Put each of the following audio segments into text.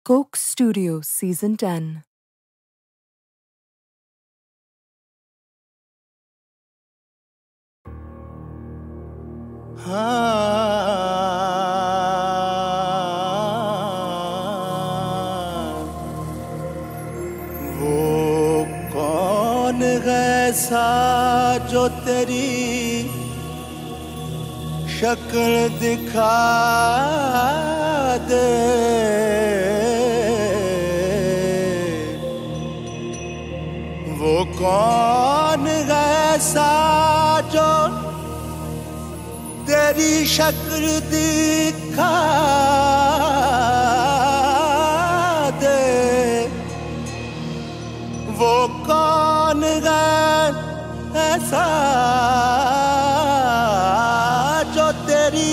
Coke Studio Season 10. वो कौन ऐसा जो तेरी शक्ल दिखा दे, वो कौन ऐसा जो तेरी शक्ल दिखा दे, वो कौन ऐसा जो तेरी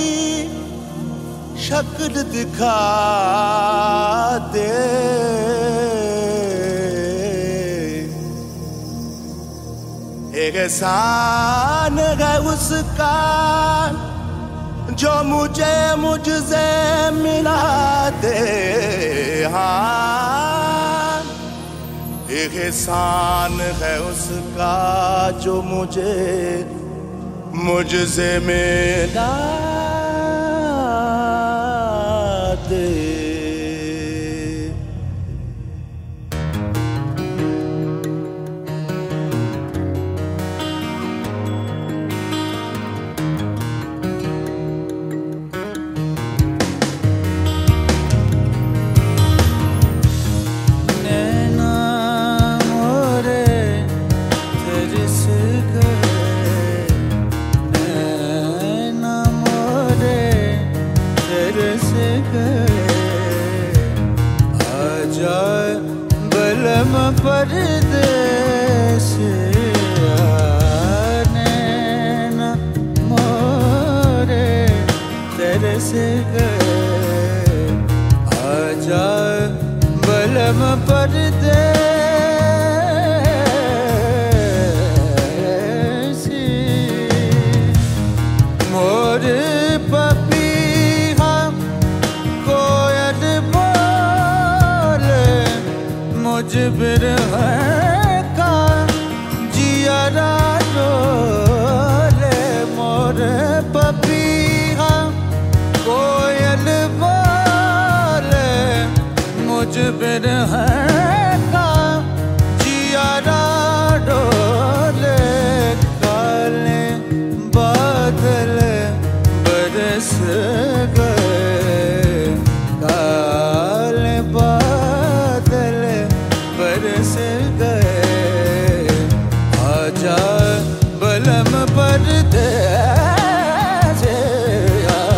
शक्ल दिखा दे। एक एहसान है उसका जो मुझे मुझसे मिला दे, हाँ एक एहसान है उसका जो मुझे मुझसे मिला दे। बलम परदेस नैना मोरे तरस गए, आजा बलम परदेस। मोर पपीहा कोयल मुझ बिरह का जियरा डोले, मोर पपीहा कोयल बोले मुझ बिरह का जियरा डोले। काले बादल बरस गए, काले बादल बरस गए, आजा बलम परदेस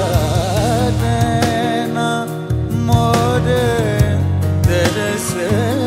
नैना मोरे तरस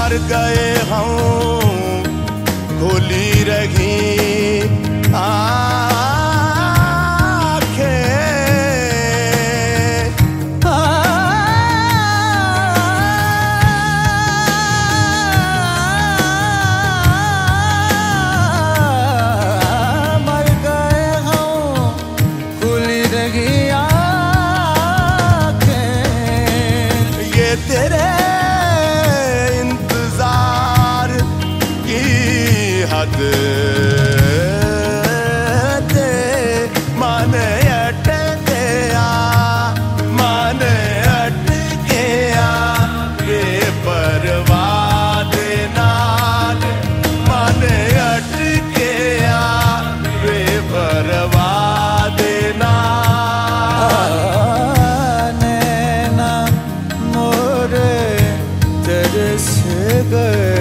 मर गए हम खुली रही तेरे इंतजार की हद ते माने अटके बेपरवाह दे नाल माने अटके बेपरवाह दे नाल तरस गए